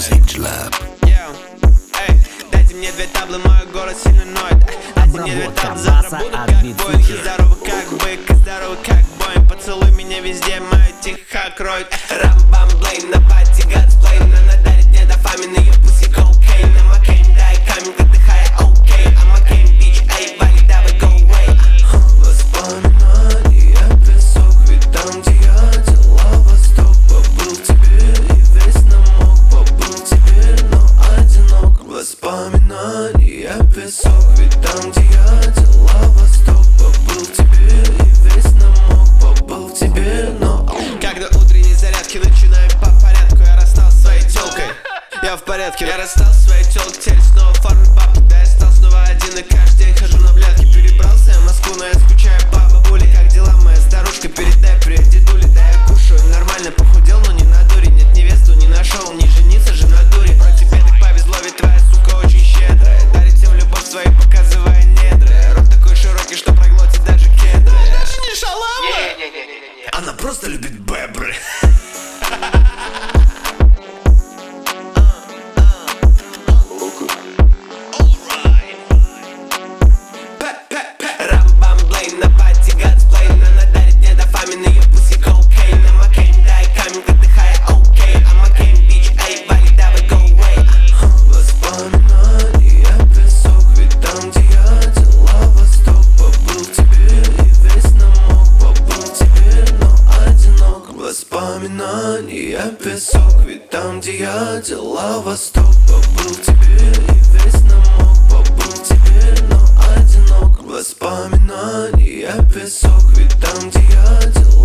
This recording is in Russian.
Music Lab. Дайте мне две таблы, мой город сильно ноет. Дайте мне две таблы, заработаю как Боинг. И здоровый как бык, и здоровый как Боинг. Поцелуй меня везде, мое тихо кроет. Рамбам блейн, на пати гадсплейн. Она дарит мне дофамин, ее пуси кокейн. На макейн, дай камень, отдыхай, окей. А макейн, бич, эй, вали, давай, go away. Воспоминания, песок, ведь там, где я дела восток. Побыл тебе и весь намок, побыл тебе, но одинок. Воспоминания, песок, ведь там, где я дела восток. Побыл тебе и весь намок, побыл тебе, но... Когда утренние зарядки начинаем по порядку, я расстался с своей тёлкой. Я в порядке, я расстался с своей тёлкой. Теперь снова формы бабки, да я стал снова один. И каждый день хожу на блядки. Перебрался я в Москву, но я скучаю по бабуле. Как дела, моя старушка? Передай привет дедуле. Да я кушаю нормально, похудел, но не на дуре. Нет, невесту не нашел, не жениться же на дуре. Про тебе так повезло, ведь твоя сука очень щедрая. Дарит всем любовь свою, показывая недры. Рот такой широкий, что проглотит даже кедры. Она же не шалава. Не-не-не-не-не. Она просто любит бебры. Рамбам блейн, на пати гадсплейн. Она дарит мне дофамин, ее пуси кокейн. На макейн, дай камень, отдыхай, окей. А макейн, бич, эй, вали, давай, go away. Воспоминания, песок, ведь там, где я дела восток. Побыл тебе и весь намок, побыл тебе, но одинок. Воспоминания, песок, ведь там, где я дела восток. Побыл тебе и весь намок, побыл тебе, но одинок. Воспоминания, песок, ведь там, где я дела